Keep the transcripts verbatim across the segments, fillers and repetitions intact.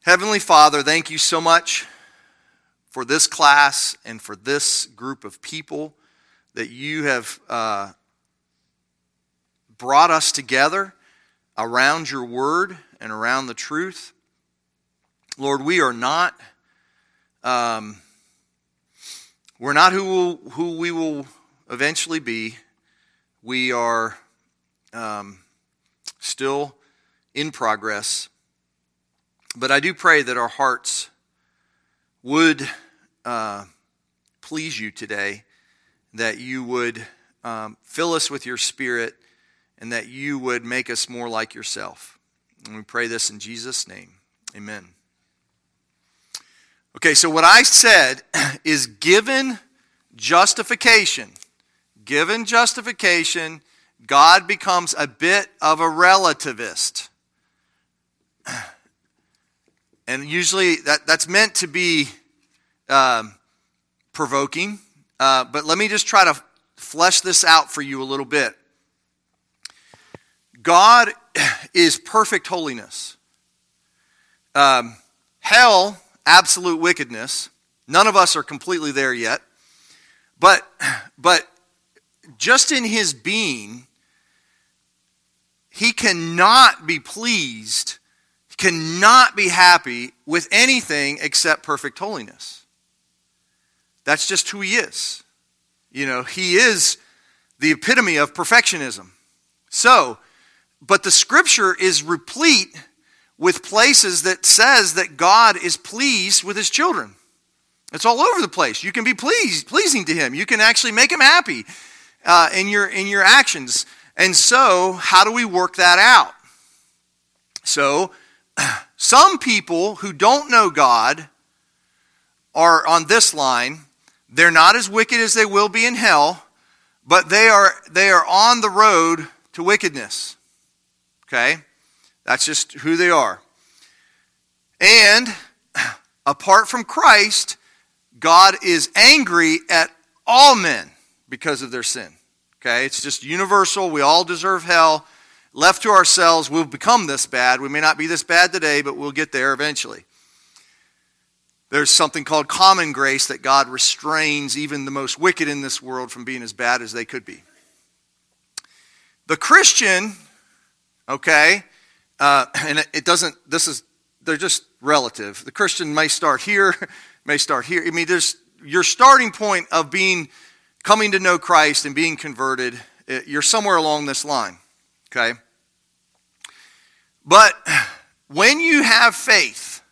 Heavenly Father, thank you so much for this class and for this group of people that you have uh, brought us together around your word and around the truth. Lord, we are not, um, we're not who, we'll, who we will eventually be. We are um, still in progress. But I do pray that our hearts would uh, please you today, that you would um, fill us with your Spirit, and that you would make us more like yourself. And we pray this in Jesus' name. Amen. Okay, so what I said is given justification, given justification, God becomes a bit of a relativist. And usually that, that's meant to be um, provoking. Uh, but let me just try to flesh this out for you a little bit. God is perfect holiness. Um, hell, absolute wickedness. None of us are completely there yet. But, but just in his being, he cannot be pleased, cannot be happy with anything except perfect holiness. That's just who he is. You know, he is the epitome of perfectionism. So, but the scripture is replete with places that says that God is pleased with his children. It's all over the place. You can be pleased, pleasing to him. You can actually make him happy uh, in your in your actions. And so, how do we work that out? So, some people who don't know God are on this line. They're not as wicked as they will be in hell, but they are they are on the road to wickedness. Okay? That's just who they are. And apart from Christ, God is angry at all men because of their sin. Okay? It's just universal. We all deserve hell. Left to ourselves, we'll become this bad. We may not be this bad today, but we'll get there eventually. There's something called common grace that God restrains even the most wicked in this world from being as bad as they could be. The Christian, okay, uh, and it doesn't, this is, they're just relative. The Christian may start here, may start here. I mean, there's your starting point of being, coming to know Christ and being converted, you're somewhere along this line. Okay? But when you have faith,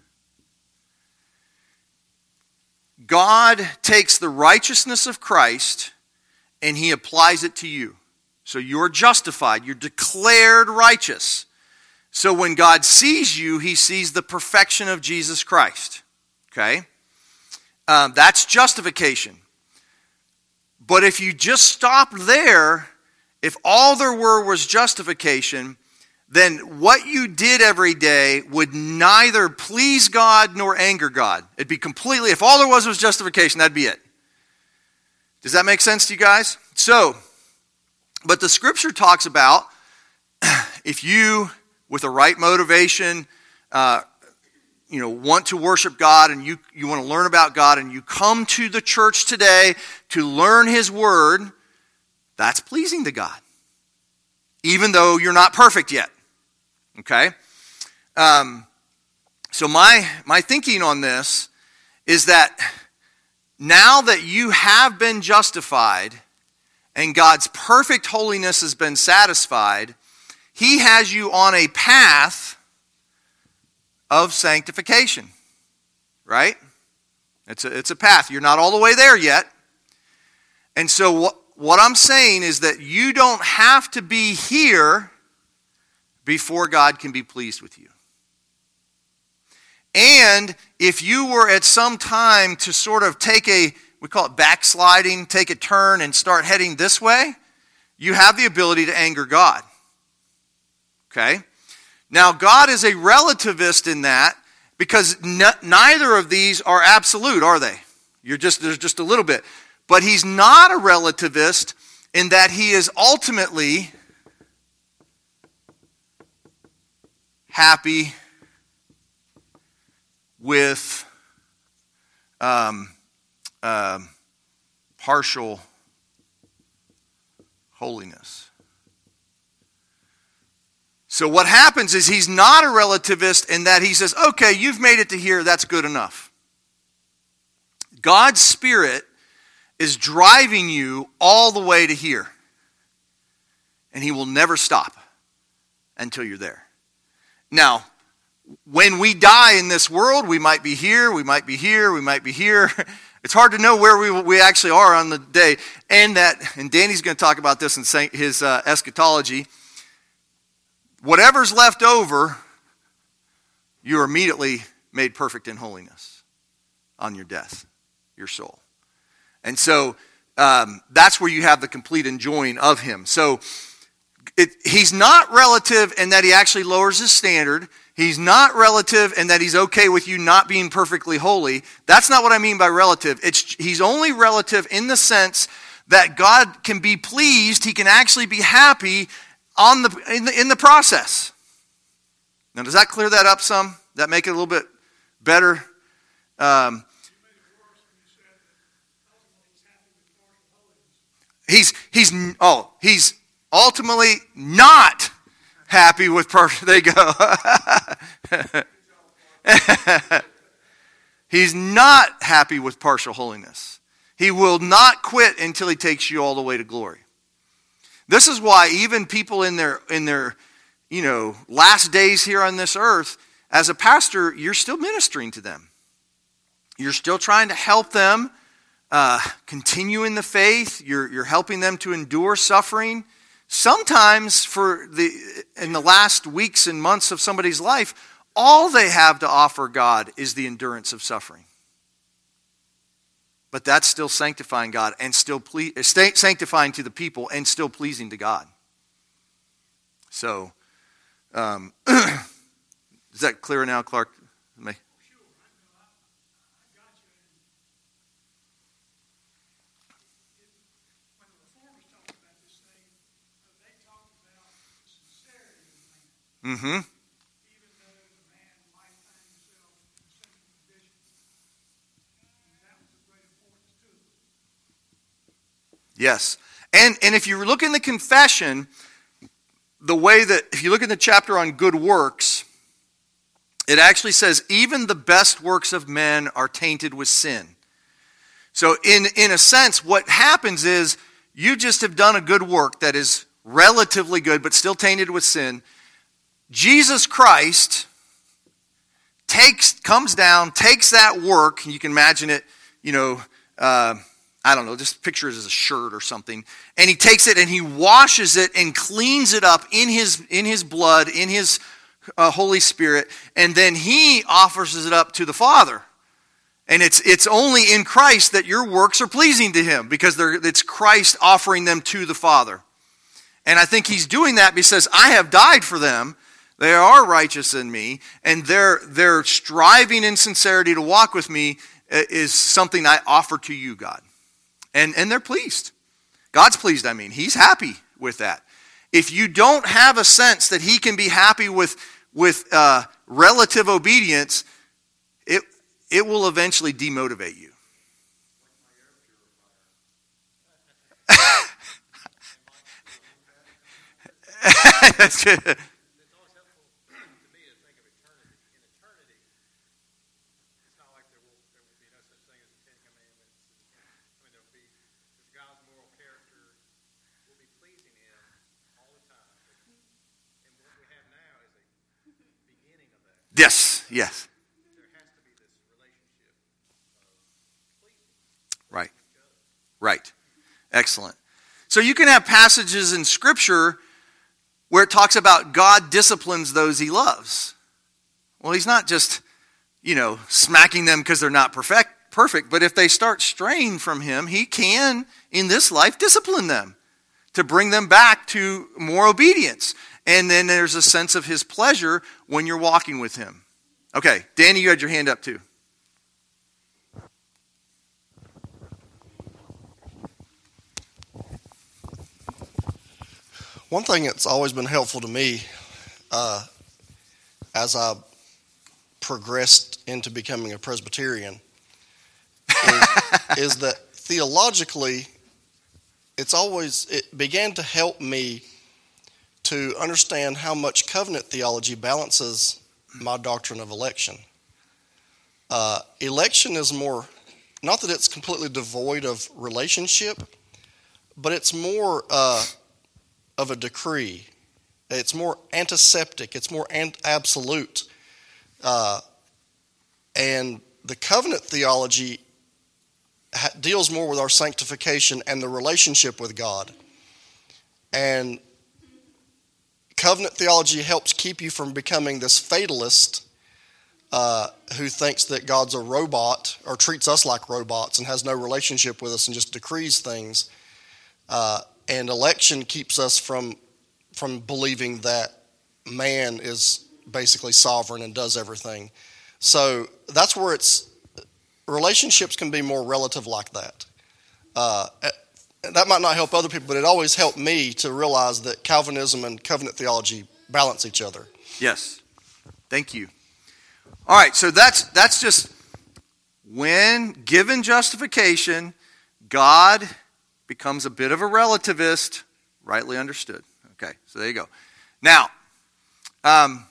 God takes the righteousness of Christ and he applies it to you. So you're justified. You're declared righteous. So when God sees you, he sees the perfection of Jesus Christ. Okay? Um, that's justification. But if you just stop there, if all there were was justification, then what you did every day would neither please God nor anger God. It'd be completely, if all there was was justification, that'd be it. Does that make sense to you guys? So, but the scripture talks about if you, with the right motivation, uh, you know, want to worship God and you, you want to learn about God and you come to the church today to learn his word, that's pleasing to God, even though you're not perfect yet. Okay? Um, so my my thinking on this is that now that you have been justified and God's perfect holiness has been satisfied, he has you on a path of sanctification. Right? It's a, it's a path. You're not all the way there yet. And so what What I'm saying is that you don't have to be here before God can be pleased with you. And if you were at some time to sort of take a, we call it backsliding, take a turn and start heading this way, you have the ability to anger God. Okay? Now, God is a relativist in that because n- neither of these are absolute, are they? You're just, there's just a little bit. But he's not a relativist in that he is ultimately happy with um, um, partial holiness. So what happens is he's not a relativist in that he says, okay, you've made it to here, that's good enough. God's Spirit is driving you all the way to here. And he will never stop until you're there. Now, when we die in this world, we might be here, we might be here, we might be here. It's hard to know where we we actually are on the day. And that, and Danny's going to talk about this in his uh, eschatology. Whatever's left over, you are immediately made perfect in holiness on your death, your soul. And so um, that's where you have the complete enjoying of him. So it, he's not relative in that he actually lowers his standard. He's not relative in that he's okay with you not being perfectly holy. That's not what I mean by relative. It's he's only relative in the sense that God can be pleased. He can actually be happy on the in the, in the process. Now, does that clear that up some? Does that make it a little bit better? Um, he's he's oh he's ultimately not happy with perfect. There you go. He's not happy with partial holiness. He will not quit until he takes you all the way to glory. This is why even people in their in their you know last days here on this earth, as a pastor, you're still ministering to them. You're still trying to help them uh, continue in the faith. You're you're helping them to endure suffering. Sometimes for the in the last weeks and months of somebody's life, all they have to offer God is the endurance of suffering. But that's still sanctifying God and still ple- sanctifying to the people and still pleasing to God. So, um, is that clear now, Clark? Me? Mm-hmm. Yes. And and if you look in the confession, the way that, if you look in the chapter on good works, it actually says, even the best works of men are tainted with sin. So in, in a sense, what happens is, you just have done a good work that is relatively good, but still tainted with sin. Jesus Christ takes, comes down, takes that work, you can imagine it, you know, uh, I don't know, just picture it as a shirt or something. And he takes it and he washes it and cleans it up in his in his blood, in his uh, Holy Spirit. And then he offers it up to the Father. And it's it's only in Christ that your works are pleasing to him, because they're, it's Christ offering them to the Father. And I think he's doing that because I have died for them. They are righteous in me. And their, their striving in sincerity to walk with me is something I offer to you, God. And and they're pleased. God's pleased, I mean. He's happy with that. If you don't have a sense that he can be happy with, with uh, relative obedience, it, it will eventually demotivate you. That's good. Yes, yes. Right, right. Excellent. So you can have passages in Scripture where it talks about God disciplines those he loves. Well, he's not just, you know, smacking them because they're not perfect, perfect, but if they start straying from him, he can, in this life, discipline them to bring them back to more obedience. And then there's a sense of his pleasure when you're walking with him. Okay, Danny, you had your hand up too. One thing that's always been helpful to me uh, as I progressed into becoming a Presbyterian is, is that theologically, it's always, it began to help me to understand how much covenant theology balances my doctrine of election. Uh, election is more, not that it's completely devoid of relationship, but it's more uh, of a decree. It's more antiseptic. It's more ant- absolute. Uh, and the covenant theology ha- deals more with our sanctification and the relationship with God. And covenant theology helps keep you from becoming this fatalist uh, who thinks that God's a robot or treats us like robots and has no relationship with us and just decrees things. Uh, and election keeps us from from believing that man is basically sovereign and does everything. So that's where it's, relationships can be more relative like that. Uh, that might not help other people, but it always helped me to realize that Calvinism and covenant theology balance each other. Yes. Thank you. All right, so that's that's just when given justification, God becomes a bit of a relativist, rightly understood. Okay, so there you go. Now, um,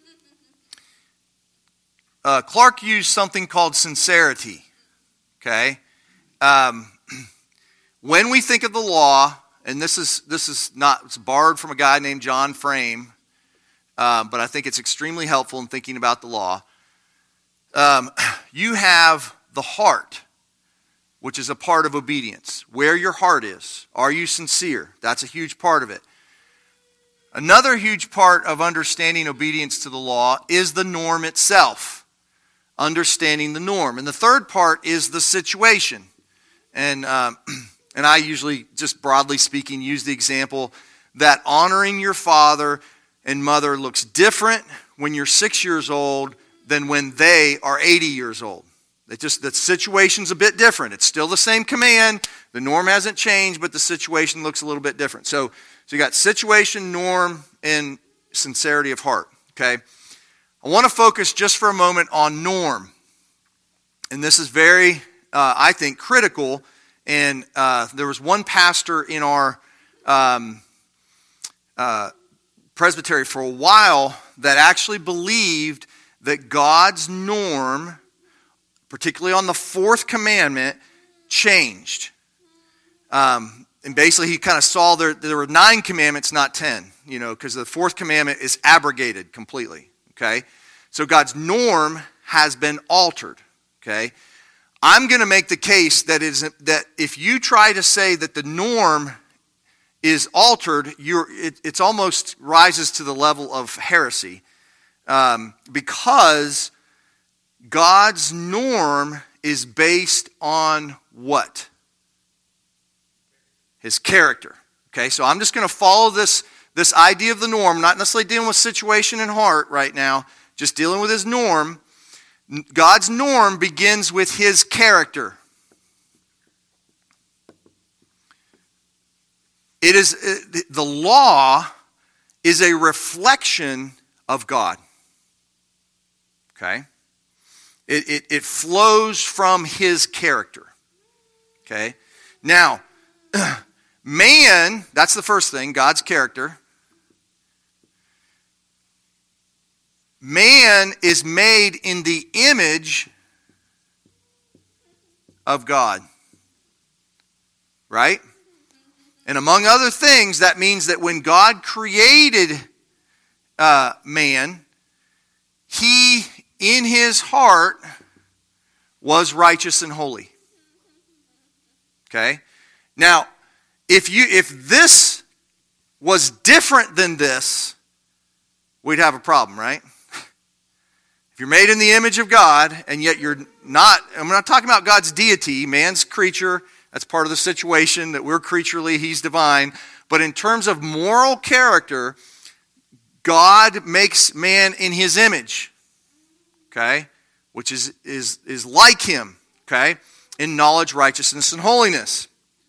uh, Clark used something called sincerity. Okay, um, when we think of the law, and this is this is not it's borrowed from a guy named John Frame, uh, but I think it's extremely helpful in thinking about the law. Um, you have the heart, which is a part of obedience. Where your heart is. Are you sincere? That's a huge part of it. Another huge part of understanding obedience to the law is the norm itself. Understanding the norm. And the third part is the situation. And, um, and I usually, just broadly speaking, use the example that honoring your father and mother looks different when you're six years old than when they are eighty years old. It just, the situation's a bit different. It's still the same command. The norm hasn't changed, but the situation looks a little bit different. So, so you got situation, norm, and sincerity of heart. Okay? I want to focus just for a moment on norm. And this is very, uh, I think, critical. And uh, there was one pastor in our um, uh, presbytery for a while that actually believed that God's norm, particularly on the fourth commandment, changed. Um, and basically he kind of saw there, there were nine commandments, not ten, you know, because the fourth commandment is abrogated completely, okay? So God's norm has been altered, okay? I'm going to make the case that is that if you try to say that the norm is altered, you're, it it's almost rises to the level of heresy. Um, because God's norm is based on what? His character. Okay, so I'm just going to follow this, this idea of the norm, not necessarily dealing with situation and heart right now, just dealing with his norm. God's norm begins with his character. It is the law is a reflection of God. Okay? It, it, it flows from his character. Okay? Now, man, that's the first thing, God's character. Man is made in the image of God. Right? And among other things, that means that when God created uh, man, he, in his heart, was righteous and holy. Okay? Now, if you if this was different than this, we'd have a problem, right? If you're made in the image of God, and yet you're not, I'm not talking about God's deity, man's creature, that's part of the situation, that we're creaturely, he's divine. But in terms of moral character, God makes man in his image, okay, which is, is, is like him, okay, in knowledge, righteousness, and holiness.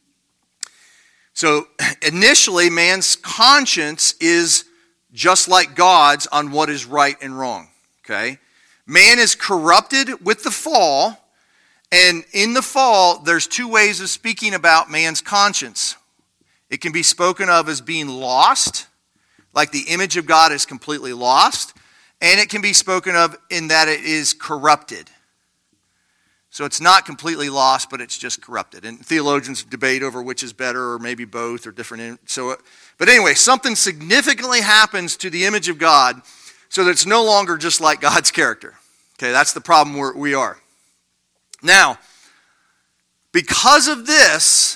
So initially, man's conscience is just like God's on what is right and wrong, okay? Man is corrupted with the fall, and in the fall, there's two ways of speaking about man's conscience. It can be spoken of as being lost, like the image of God is completely lost, and it can be spoken of in that it is corrupted. So it's not completely lost, but it's just corrupted. And theologians debate over which is better, or maybe both, or different. So, but anyway, something significantly happens to the image of God so that it's no longer just like God's character. Okay, that's the problem where we are. Now, because of this,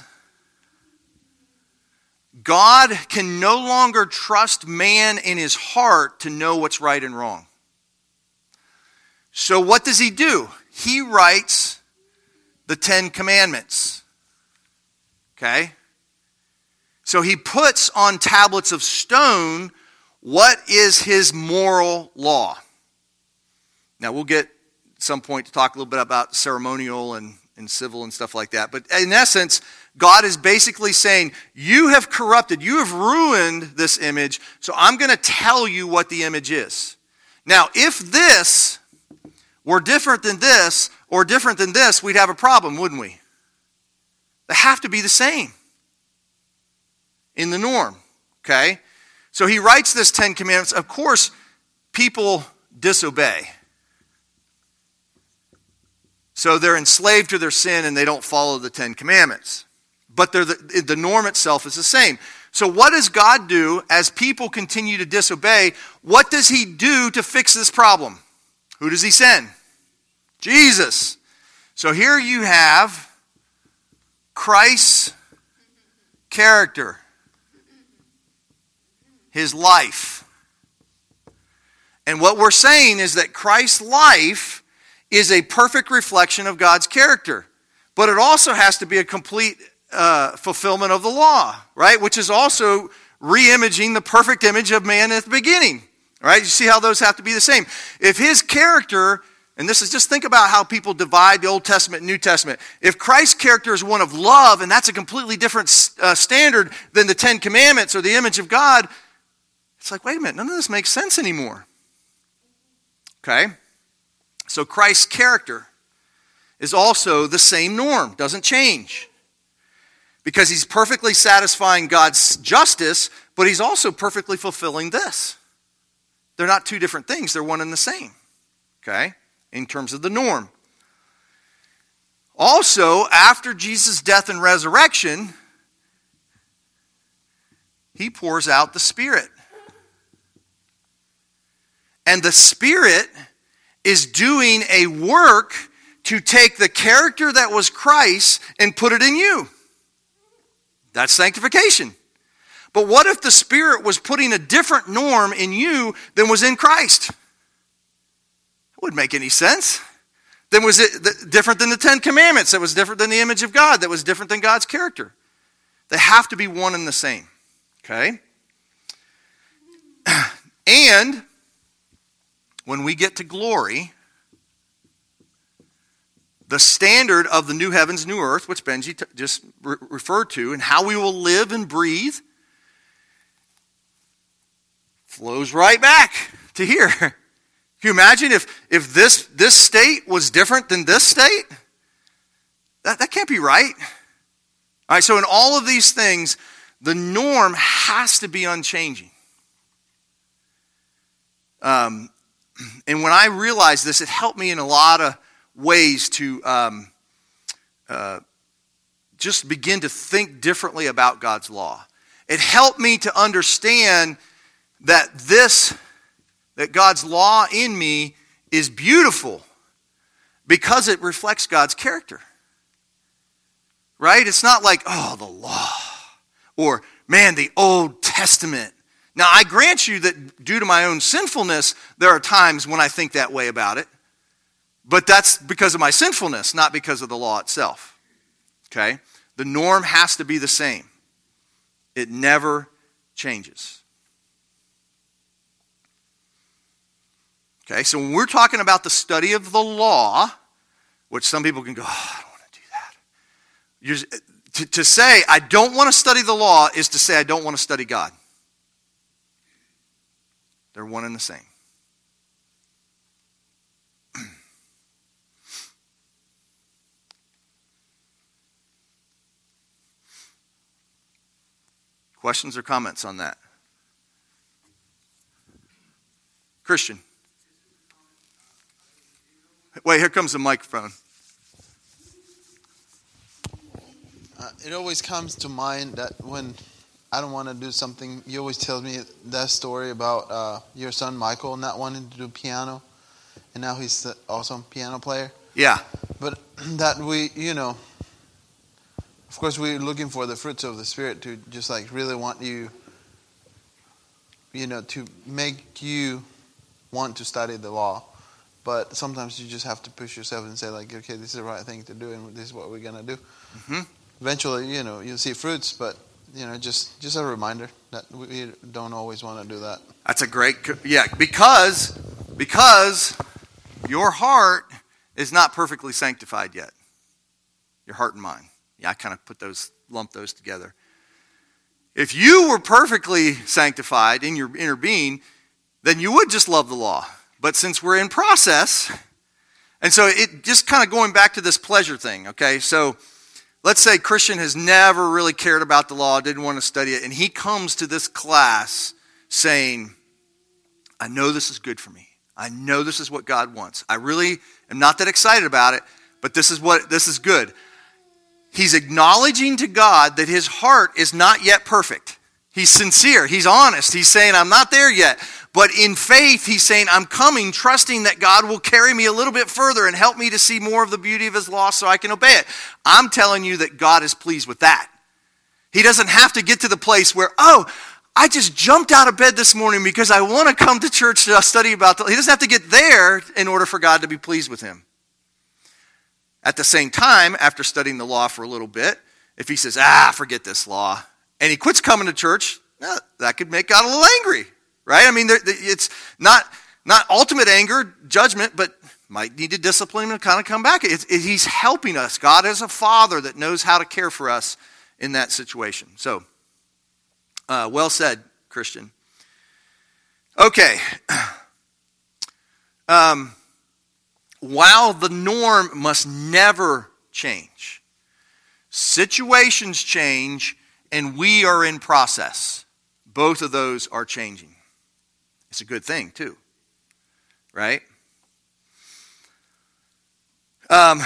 God can no longer trust man in his heart to know what's right and wrong. So what does he do? He writes the Ten Commandments. Okay? So he puts on tablets of stone what is his moral law. Now we'll get at some point to talk a little bit about ceremonial and, and civil and stuff like that. But in essence, God is basically saying, you have corrupted, you have ruined this image, so I'm going to tell you what the image is. Now, if this were different than this, or different than this, we'd have a problem, wouldn't we? They have to be the same in the norm, okay? So he writes this Ten Commandments. Of course, people disobey. So they're enslaved to their sin and they don't follow the Ten Commandments. But they're the, the norm itself is the same. So what does God do as people continue to disobey? What does he do to fix this problem? Who does he send? Jesus. So here you have Christ's character, his life. And what we're saying is that Christ's life is a perfect reflection of God's character. But it also has to be a complete uh, fulfillment of the law, right? Which is also re-imaging the perfect image of man at the beginning, right? You see how those have to be the same. If his character... And this is just think about how people divide the Old Testament and New Testament. If Christ's character is one of love, and that's a completely different uh, standard than the Ten Commandments or the image of God, it's like, wait a minute, none of this makes sense anymore. Okay? So Christ's character is also the same norm, doesn't change. Because he's perfectly satisfying God's justice, but he's also perfectly fulfilling this. They're not two different things, they're one and the same. Okay? In terms of the norm. Also, after Jesus' death and resurrection, he pours out the Spirit. And the Spirit is doing a work to take the character that was Christ and put it in you. That's sanctification. But what if the Spirit was putting a different norm in you than was in Christ? Wouldn't make any sense. Then was it different than the Ten Commandments? That was different than the image of God? That was different than God's character? They have to be one and the same. Okay? And when we get to glory, the standard of the new heavens, new earth, which Benji t- just re- referred to, and how we will live and breathe, flows right back to here. Can you imagine if, if this, this state was different than this state? That, that can't be right. All right, so in all of these things, the norm has to be unchanging. Um, and when I realized this, it helped me in a lot of ways to um, uh, just begin to think differently about God's law. It helped me to understand that this... that God's law in me is beautiful because it reflects God's character. Right? It's not like, oh, the law, or, man, the Old Testament. Now, I grant you that due to my own sinfulness, there are times when I think that way about it, but that's because of my sinfulness, not because of the law itself. Okay? The norm has to be the same. It never changes. Okay, so when we're talking about the study of the law, which some people can go, oh, I don't want to do that. You're, to, to say, I don't want to study the law is to say, I don't want to study God. They're one and the same. Questions or comments on that? Christian. Wait, here comes the microphone. Uh, it always comes to mind that when I don't want to do something, you always tell me that story about uh, your son Michael not wanting to do piano, and now he's the awesome piano player. Yeah. But that we, you know, of course we're looking for the fruits of the Spirit to just like really want you, you know, to make you want to study the law. But sometimes you just have to push yourself and say like, okay, this is the right thing to do, and this is what we're gonna do. Mm-hmm. Eventually, you know, you'll see fruits, but, you know, just, just a reminder that we don't always want to do that. That's a great, yeah, because, because your heart is not perfectly sanctified yet. Your heart and mind. Yeah, I kind of put those, lump those together. If you were perfectly sanctified in your inner being, then you would just love the law. But since we're in process, and so it just kind of going back to this pleasure thing, okay, so let's say Christian has never really cared about the law, didn't want to study it, and he comes to this class saying, I know this is good for me. I know this is what God wants. I really am not that excited about it, but this is what this is good. He's acknowledging to God that his heart is not yet perfect. He's sincere. He's honest. He's saying, I'm not there yet. But in faith, he's saying, I'm coming, trusting that God will carry me a little bit further and help me to see more of the beauty of his law so I can obey it. I'm telling you that God is pleased with that. He doesn't have to get to the place where, oh, I just jumped out of bed this morning because I want to come to church to study about the law. He doesn't have to get there in order for God to be pleased with him. At the same time, after studying the law for a little bit, if he says, ah, forget this law, and he quits coming to church, eh, that could make God a little angry. Right? I mean, it's not not ultimate anger, judgment, but might need to discipline him and kind of come back. It's, it, he's helping us. God is a father that knows how to care for us in that situation. So, uh, well said, Christian. Okay. Um, while the norm must never change, situations change and we are in process. Both of those are changing. It's a good thing, too. Right? Um,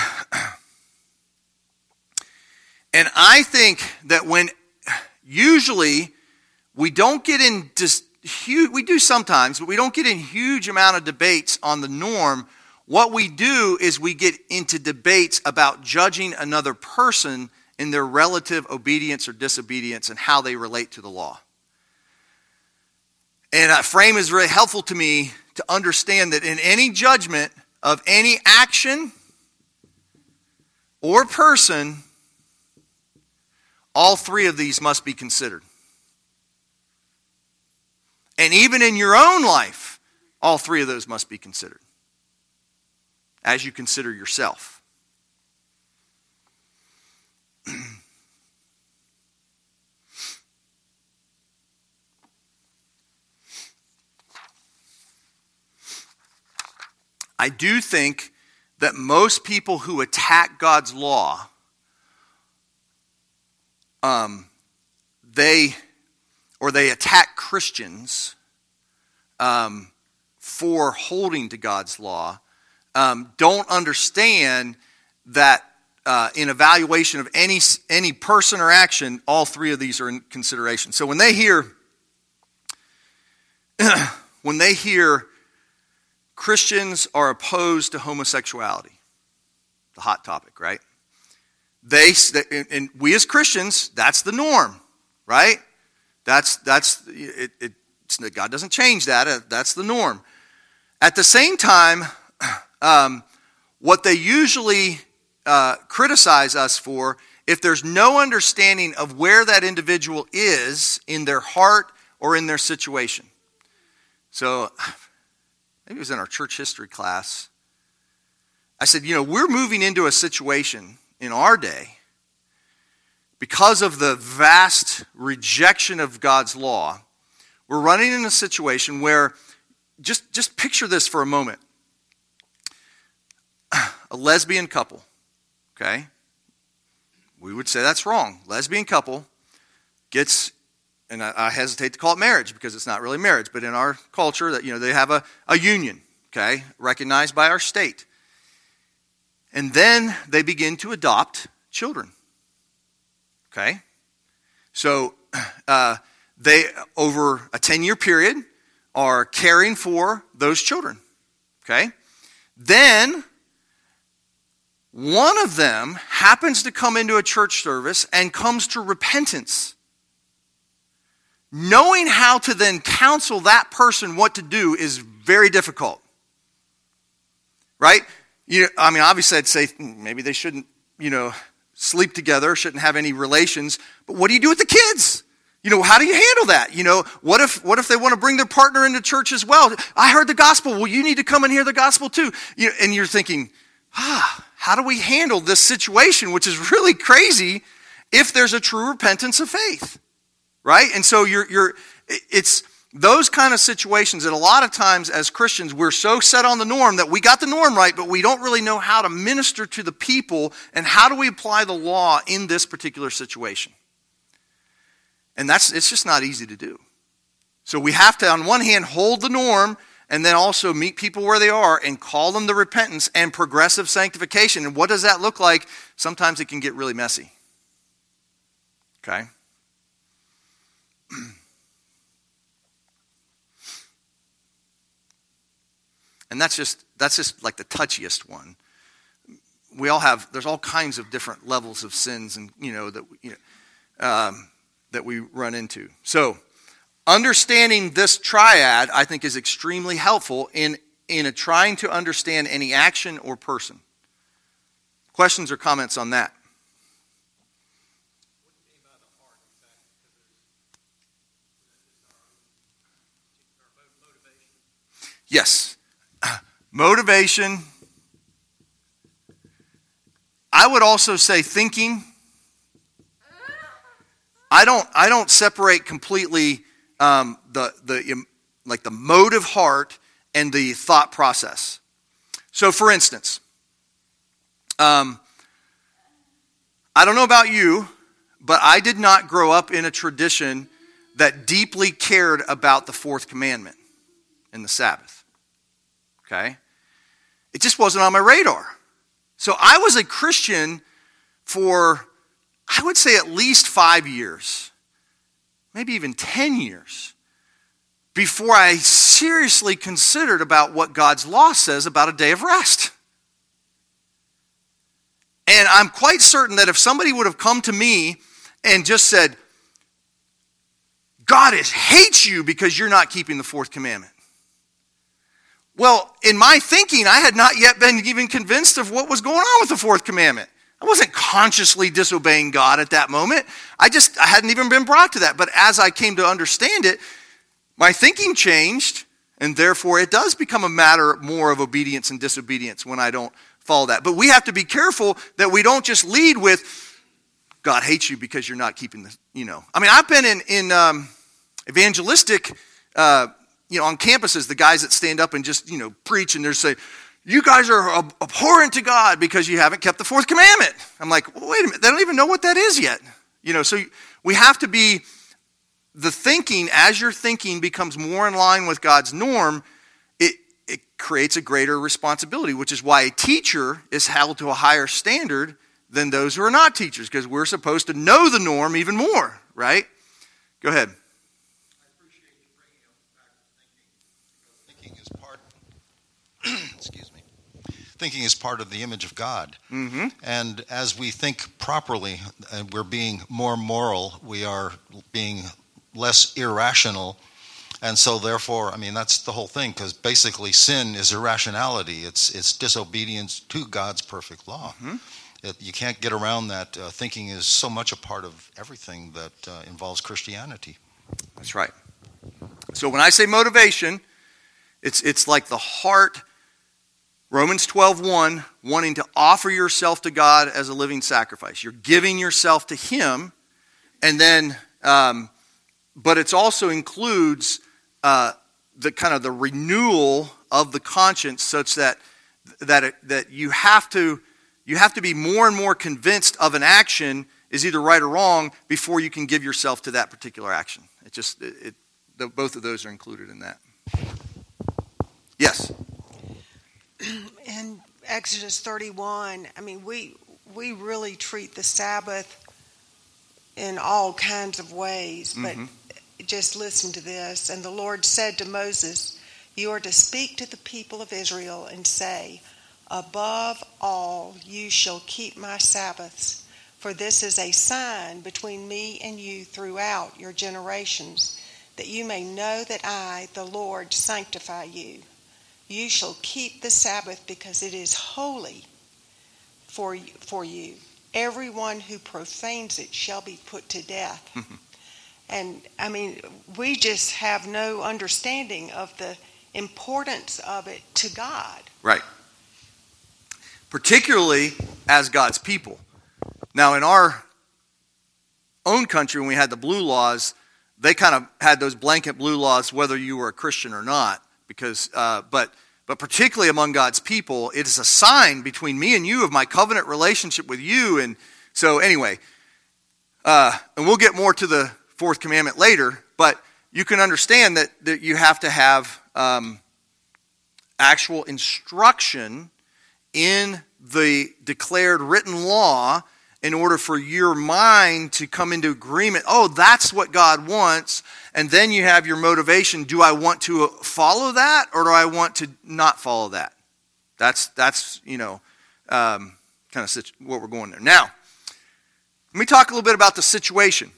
and I think that when usually we don't get in just huge, we do sometimes, but we don't get in huge amount of debates on the norm. What we do is we get into debates about judging another person in their relative obedience or disobedience and how they relate to the law. And that frame is really helpful to me to understand that in any judgment of any action or person, all three of these must be considered. And even in your own life, all three of those must be considered as you consider yourself. I do think that most people who attack God's law, um, they or they attack Christians um, for holding to God's law, um, don't understand that uh, in evaluation of any any person or action, all three of these are in consideration. So when they hear when they hear Christians are opposed to homosexuality, the hot topic, right? They and we as Christians, that's the norm, right? That's that's it, it. God doesn't change that. That's the norm. At the same time, um, what they usually uh, criticize us for, if there's no understanding of where that individual is in their heart or in their situation. So. Maybe it was in our church history class. I said, you know, we're moving into a situation in our day because of the vast rejection of God's law. We're running in a situation where, just, just picture this for a moment. A lesbian couple, okay? We would say that's wrong. Lesbian couple gets and I, I hesitate to call it marriage because it's not really marriage, but in our culture, that you know they have a, a union, okay, recognized by our state. And then they begin to adopt children. Okay? So uh, they, over a ten-year period, are caring for those children. Okay? Then one of them happens to come into a church service and comes to repentance. Knowing how to then counsel that person what to do is very difficult. Right? You know, I mean, obviously I'd say maybe they shouldn't, you know, sleep together, shouldn't have any relations. But what do you do with the kids? You know, how do you handle that? You know, what if what if they want to bring their partner into church as well? I heard the gospel. Well, you need to come and hear the gospel too. You know, and you're thinking, ah, how do we handle this situation, which is really crazy if there's a true repentance of faith, right? And so you're you're it's those kind of situations that a lot of times as Christians, we're so set on the norm that we got the norm right, but we don't really know how to minister to the people and how do we apply the law in this particular situation. And that's it's just not easy to do. So we have to, on one hand, hold the norm and then also meet people where they are and call them to repentance and progressive sanctification. And what does that look like? Sometimes it can get really messy. Okay? And that's just that's just like the touchiest one. We all have there's all kinds of different levels of sins, and you know that you know, um, that we run into. So, understanding this triad, I think, is extremely helpful in in a trying to understand any action or person. Questions or comments on that? Yes. Motivation. I would also say thinking. I don't. I don't separate completely um, the the like the motive heart and the thought process. So, for instance, um, I don't know about you, but I did not grow up in a tradition that deeply cared about the fourth commandment and the Sabbath. Okay? It just wasn't on my radar. So I was a Christian for, I would say, at least five years, maybe even ten years, before I seriously considered about what God's law says about a day of rest. And I'm quite certain that if somebody would have come to me and just said, God is, hates you because you're not keeping the fourth commandment. Well, in my thinking, I had not yet been even convinced of what was going on with the fourth commandment. I wasn't consciously disobeying God at that moment. I just I hadn't even been brought to that. But as I came to understand it, my thinking changed, and therefore it does become a matter more of obedience and disobedience when I don't follow that. But we have to be careful that we don't just lead with, God hates you because you're not keeping the, you know. I mean, I've been in, in um, evangelistic uh you know, on campuses, the guys that stand up and just, you know, preach and they're saying, you guys are abhorrent to God because you haven't kept the fourth commandment. I'm like, well, wait a minute, they don't even know what that is yet. You know, so we have to be, the thinking, as your thinking becomes more in line with God's norm, it, it creates a greater responsibility, which is why a teacher is held to a higher standard than those who are not teachers, because we're supposed to know the norm even more, right? Go ahead. Excuse me. Thinking is part of the image of God. Mm-hmm. And as we think properly, uh, we're being more moral, we are being less irrational. And so therefore, I mean, that's the whole thing, because basically sin is irrationality. It's it's disobedience to God's perfect law. Mm-hmm. It, you can't get around that. Uh, thinking is so much a part of everything that uh, involves Christianity. That's right. So when I say motivation, it's it's like the heart, Romans twelve one, wanting to offer yourself to God as a living sacrifice. You're giving yourself to Him, and then, um, but it also includes uh, the kind of the renewal of the conscience, such that that it, that you have to you have to be more and more convinced of an action is either right or wrong before you can give yourself to that particular action. It just, it, it the, both of those are included in that. Yes? In Exodus thirty-one, I mean, we we really treat the Sabbath in all kinds of ways, but mm-hmm. just listen to this. And the Lord said to Moses, "You are to speak to the people of Israel and say, above all, you shall keep my Sabbaths, for this is a sign between me and you throughout your generations, that you may know that I, the Lord, sanctify you. You shall keep the Sabbath because it is holy for you. For you. Everyone who profanes it shall be put to death." Mm-hmm. And, I mean, we just have no understanding of the importance of it to God. Right. Particularly as God's people. Now, in our own country, when we had the blue laws, they kind of had those blanket blue laws whether you were a Christian or not. Because, uh, but, but particularly among God's people, it is a sign between me and you of my covenant relationship with you. And so anyway, uh, and we'll get more to the fourth commandment later, but you can understand that, that you have to have um, actual instruction in the declared written law in order for your mind to come into agreement. Oh, that's what God wants. And then you have your motivation. Do I want to follow that, or do I want to not follow that? That's, that's you know, um, kind of situ- what we're going there. Now, let me talk a little bit about the situation.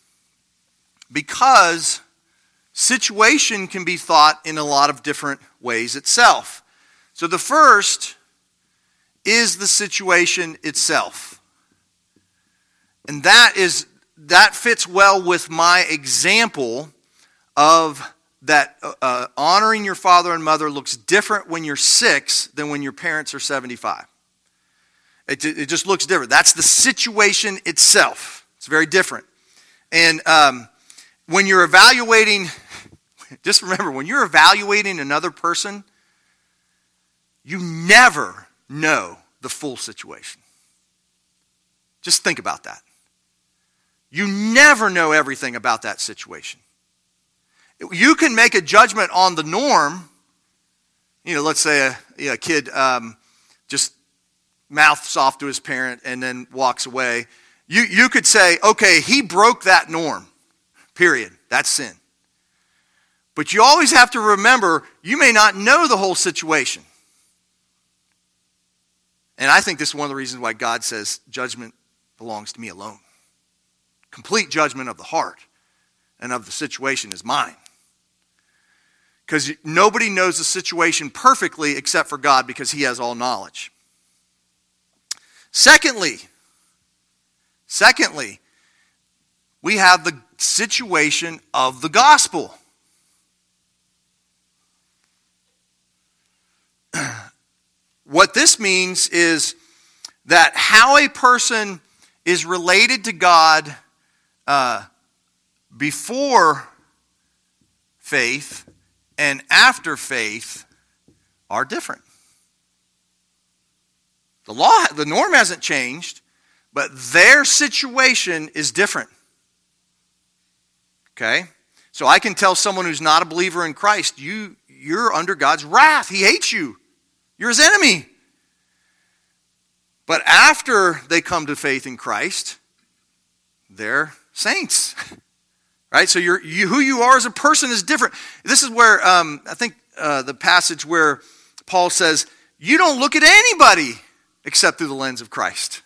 Because situation can be thought in a lot of different ways itself. So the first is the situation itself. And that is that fits well with my example of that uh, honoring your father and mother looks different when you're six than when your parents are seventy-five. It, it just looks different. That's the situation itself. It's very different. And um, when you're evaluating, just remember, when you're evaluating another person, you never know the full situation. Just think about that. You never know everything about that situation. You can make a judgment on the norm. You know, let's say a, you know, a kid um, just mouths off to his parent and then walks away. You, you could say, okay, he broke that norm, period. That's sin. But you always have to remember, you may not know the whole situation. And I think this is one of the reasons why God says judgment belongs to me alone. Complete judgment of the heart and of the situation is mine. Because nobody knows the situation perfectly except for God, because he has all knowledge. Secondly, secondly, we have the situation of the gospel. What this means is that how a person is related to God uh, before faith and after faith are different. The law, the norm hasn't changed, but their situation is different. Okay? So I can tell someone who's not a believer in Christ, you, you're under God's wrath. He hates you. You're his enemy. But after they come to faith in Christ, they're saints. Right? So you're, you, who you are as a person is different. This is where, um, I think uh, the passage where Paul says, you don't look at anybody except through the lens of Christ.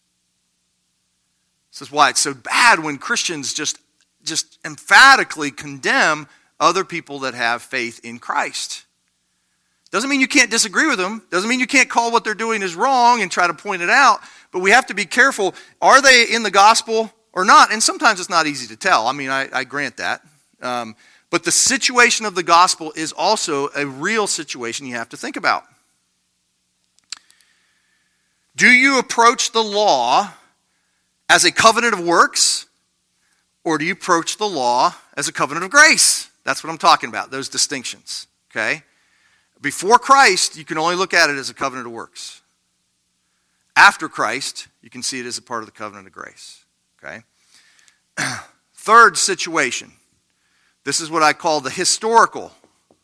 This is why it's so bad when Christians just, just emphatically condemn other people that have faith in Christ. Doesn't mean you can't disagree with them. Doesn't mean you can't call what they're doing is wrong and try to point it out. But we have to be careful. Are they in the gospel or not? And sometimes it's not easy to tell. I mean, I, I grant that. Um, but the situation of the gospel is also a real situation you have to think about. Do you approach the law as a covenant of works, or do you approach the law as a covenant of grace? That's what I'm talking about, those distinctions. Okay? Before Christ, you can only look at it as a covenant of works. After Christ, you can see it as a part of the covenant of grace. Okay? Third situation. This is what I call the historical.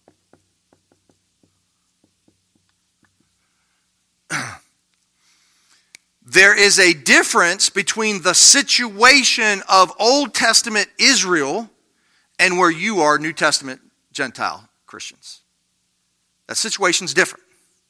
There is a difference between the situation of Old Testament Israel and where you are New Testament Gentile Christians. That situation's different.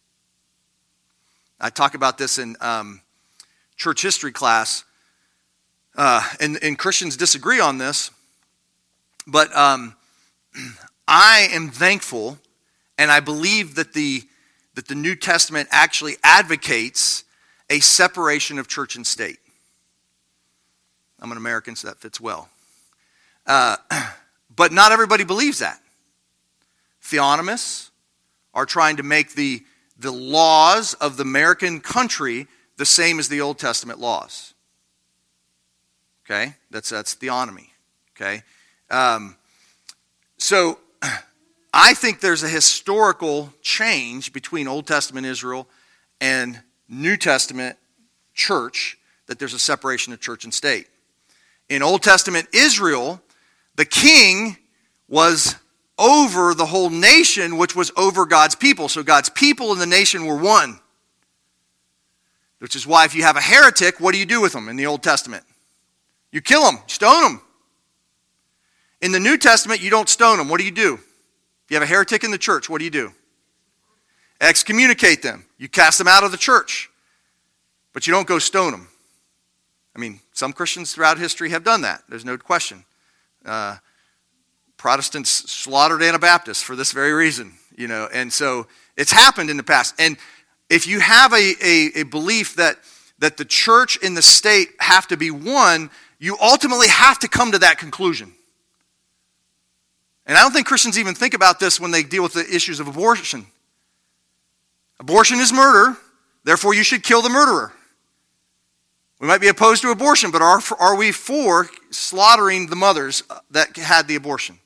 I talk about this in um, church history class, uh, and, and Christians disagree on this, but um, I am thankful, and I believe that the that the New Testament actually advocates a separation of church and state. I'm an American, so that fits well. Uh, but not everybody believes that. Theonomists are trying to make the, the laws of the American country the same as the Old Testament laws. Okay? That's, that's theonomy. Okay? Um, so, I think there's a historical change between Old Testament Israel and New Testament church, that there's a separation of church and state. In Old Testament Israel, the king was over the whole nation, which was over God's people. So God's people and the nation were one. Which is why if you have a heretic, what do you do with them in the Old Testament? You kill them, stone them. In the New Testament, you don't stone them. What do you do? If you have a heretic in the church, what do you do? Excommunicate them. You cast them out of the church. But you don't go stone them. I mean, some Christians throughout history have done that. There's no question. Uh, Protestants slaughtered Anabaptists for this very reason. You know, and so it's happened in the past. And if you have a, a, a belief that, that the church and the state have to be one, you ultimately have to come to that conclusion. And I don't think Christians even think about this when they deal with the issues of abortion. Abortion is murder, therefore you should kill the murderer. We might be opposed to abortion, but are, are we for slaughtering the mothers that had the abortion?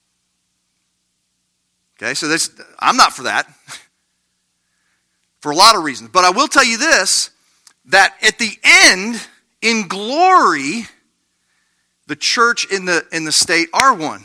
Okay, so this, I'm not for that. For a lot of reasons. But I will tell you this, that at the end, in glory, the church and the, and the state are one.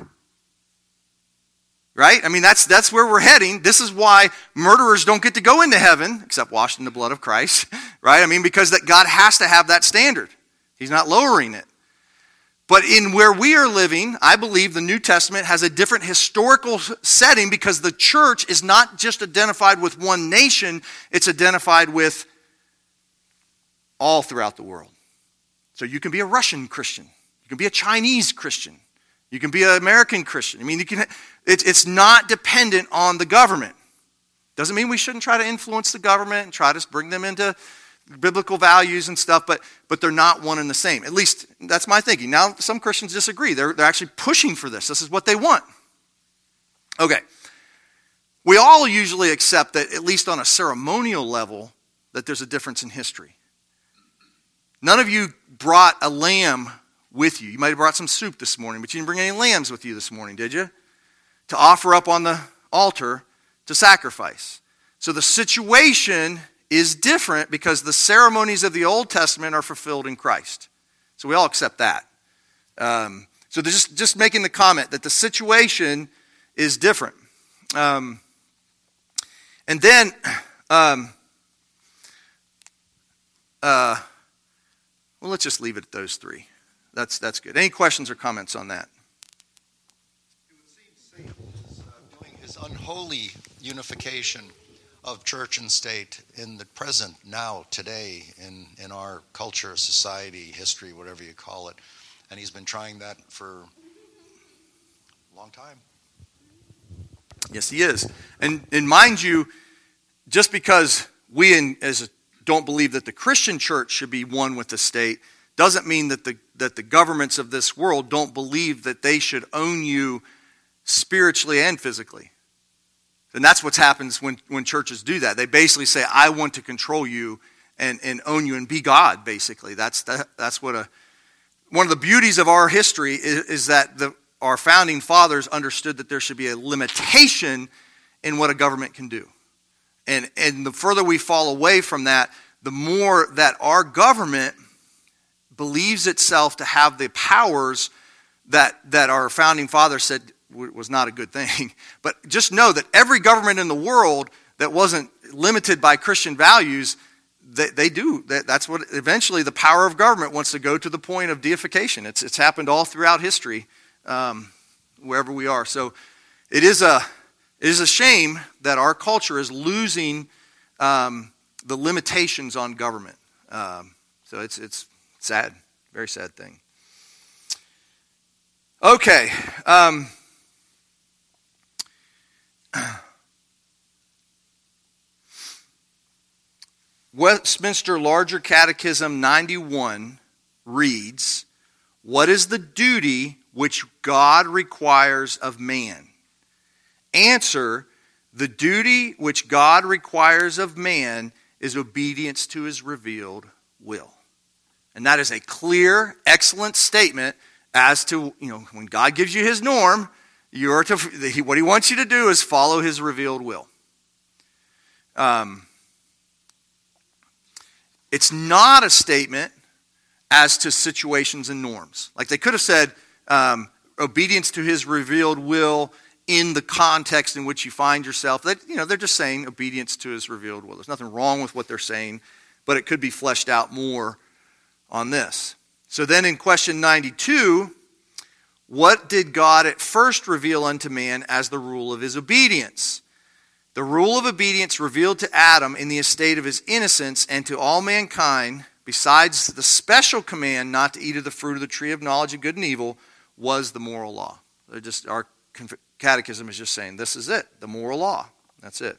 Right? I mean, that's that's where we're heading. This is why murderers don't get to go into heaven, except washed in the blood of Christ. Right? I mean, because that God has to have that standard. He's not lowering it. But in where we are living, I believe the New Testament has a different historical setting because the church is not just identified with one nation, it's identified with all throughout the world. So you can be a Russian Christian. You can be a Chinese Christian. You can be an American Christian. I mean, you can. It's it's not dependent on the government. Doesn't mean we shouldn't try to influence the government and try to bring them into biblical values and stuff, but but they're not one and the same. At least that's my thinking. Now, some Christians disagree. They're they're actually pushing for this. This is what they want. Okay. We all usually accept that, at least on a ceremonial level, that there's a difference in history. None of you brought a lamb with you. You might have brought some soup this morning, but you didn't bring any lambs with you this morning, did you? To offer up on the altar to sacrifice. So the situation is different because the ceremonies of the Old Testament are fulfilled in Christ. So we all accept that. Um, so they're just, just making the comment that the situation is different. Um, and then, um, uh, well, let's just leave it at those three. That's that's good. Any questions or comments on that? It would seem Satan is uh, doing his unholy unification of church and state in the present, now, today, in, in our culture, society, history, whatever you call it. And he's been trying that for a long time. Yes, he is. And, and mind you, just because we in, as a, don't believe that the Christian church should be one with the state, doesn't mean that the that the governments of this world don't believe that they should own you spiritually and physically. And that's what happens when, when churches do that. They basically say, I want to control you and, and own you and be God, basically. That's that, that's what a one of the beauties of our history is, is that the, our founding fathers understood that there should be a limitation in what a government can do. And, and the further we fall away from that, the more that our government believes itself to have the powers that, that our founding father said was not a good thing. But just know that every government in the world that wasn't limited by Christian values, they, they do. That, that's what eventually the power of government wants to go to the point of deification. It's, it's happened all throughout history, um, wherever we are. So it is a, it is a shame that our culture is losing um, the limitations on government. Um, so it's it's sad, very sad thing. Okay. Um, Westminster Larger Catechism ninety-one reads, "What is the duty which God requires of man?" Answer, the duty which God requires of man is obedience to his revealed will. And that is a clear, excellent statement as to, you know, when God gives you his norm, you're to, what he wants you to do is follow his revealed will. Um, it's not a statement as to situations and norms. Like they could have said, um, obedience to his revealed will in the context in which you find yourself. That, you know, they're just saying obedience to his revealed will. There's nothing wrong with what they're saying, but it could be fleshed out more on this. So then in question ninety-two, what did God at first reveal unto man as the rule of his obedience? The rule of obedience revealed to Adam in the estate of his innocence and to all mankind, besides the special command not to eat of the fruit of the tree of knowledge of good and evil, was the moral law. They're just our Catechism is just saying, this is it, the moral law. That's it.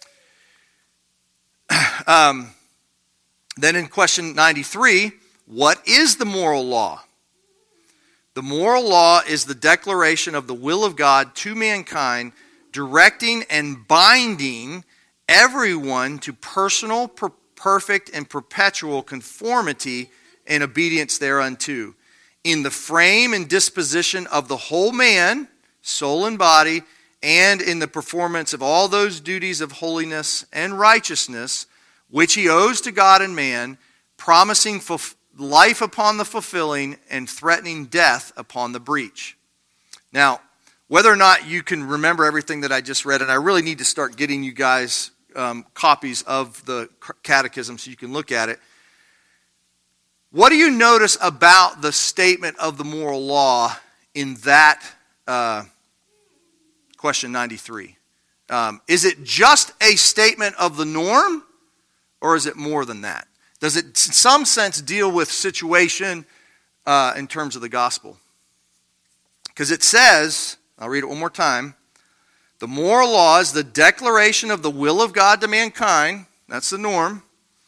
Um, then in question ninety-three, what is the moral law? The moral law is the declaration of the will of God to mankind, directing and binding everyone to personal, per- perfect, and perpetual conformity and obedience thereunto, in the frame and disposition of the whole man, soul and body, and in the performance of all those duties of holiness and righteousness which he owes to God and man, promising fulf- life upon the fulfilling and threatening death upon the breach. Now, whether or not you can remember everything that I just read, and I really need to start getting you guys um, copies of the catechism so you can look at it. What do you notice about the statement of the moral law in that uh, question ninety-three? Um, is it just a statement of the norm, or is it more than that? Does it, in some sense, deal with situation uh, in terms of the gospel? Because it says, I'll read it one more time, the moral law is the declaration of the will of God to mankind, that's the norm,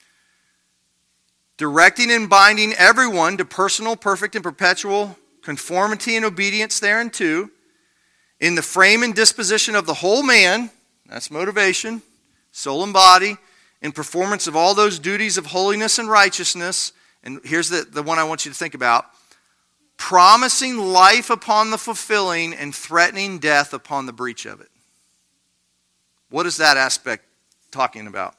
directing and binding everyone to personal, perfect, and perpetual conformity and obedience thereunto, in the frame and disposition of the whole man, that's motivation, soul and body, in performance of all those duties of holiness and righteousness, and here's the, the one I want you to think about, promising life upon the fulfilling and threatening death upon the breach of it. What is that aspect talking about?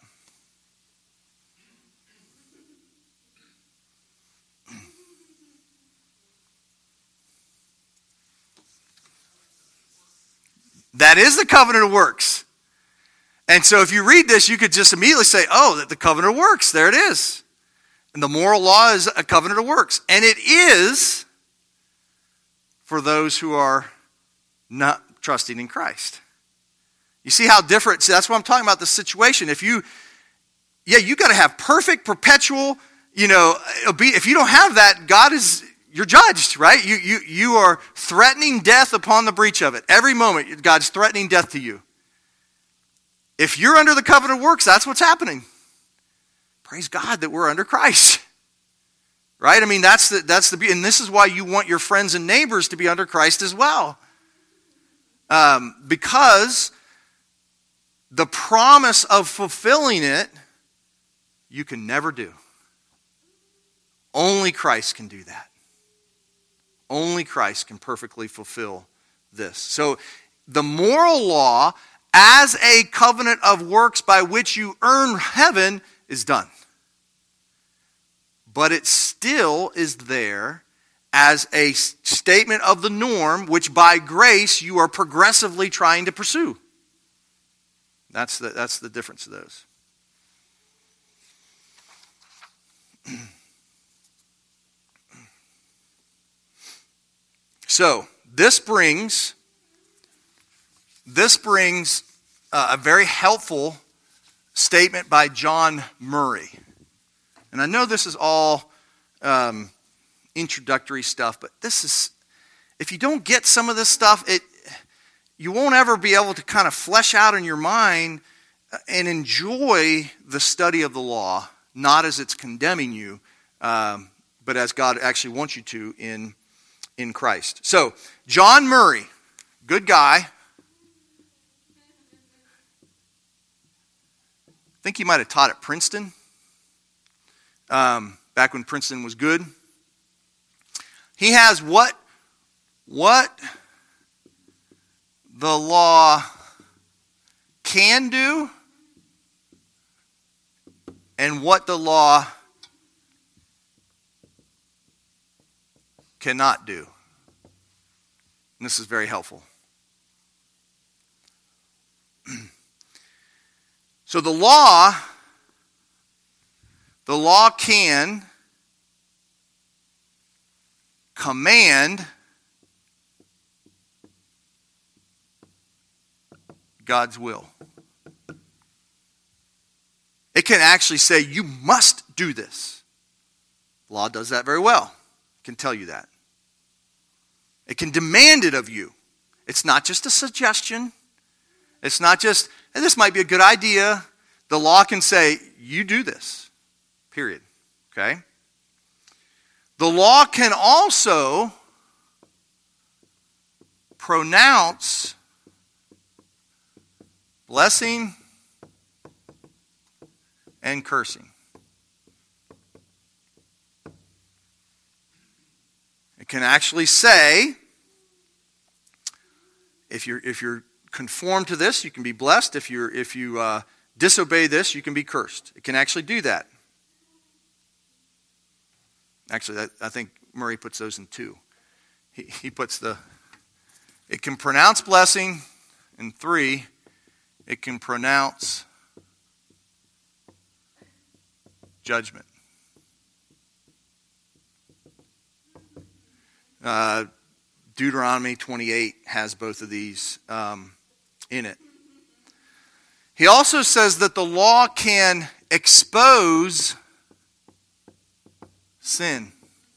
That is the covenant of works. And so if you read this, you could just immediately say, oh, that the covenant of works, there it is. And the moral law is a covenant of works. And it is for those who are not trusting in Christ. You see how different, see, that's what I'm talking about, the situation. If you, yeah, you got to have perfect, perpetual, you know, if you don't have that, God is, you're judged, right? You, you, you are threatening death upon the breach of it. Every moment, God's threatening death to you. If you're under the covenant of works, that's what's happening. Praise God that we're under Christ. Right? I mean, that's the, that's the, and this is why you want your friends and neighbors to be under Christ as well. Um, because the promise of fulfilling it, you can never do. Only Christ can do that. Only Christ can perfectly fulfill this. So the moral law as a covenant of works by which you earn heaven is done. but it still is there as a statement of the norm, which by grace you are progressively trying to pursue. That's the, that's the difference of those. So, this brings, this brings uh, a very helpful statement by John Murray. And I know this is all um, introductory stuff, but this is, if you don't get some of this stuff, it you won't ever be able to kind of flesh out in your mind and enjoy the study of the law, not as it's condemning you, um, but as God actually wants you to in, in Christ. So, John Murray, good guy. I think he might have taught at Princeton, um, back when Princeton was good. He has what, what the law can do and what the law cannot do. And this is very helpful. So the law, the law can command God's will. It can actually say, you must do this. The law does that very well. It can tell you that. It can demand it of you. It's not just a suggestion. It's not just, hey, this might be a good idea. The law can say, you do this. Period. Okay? The law can also pronounce blessing and cursing. It can actually say, if you're if you're conformed to this, you can be blessed. If you're if you uh, disobey this, you can be cursed. It can actually do that. Actually, I think Murray puts those in two. He, he puts the, it can pronounce blessing, and three, it can pronounce judgment. Uh, Deuteronomy twenty-eight has both of these um, in it. He also says that the law can expose sin.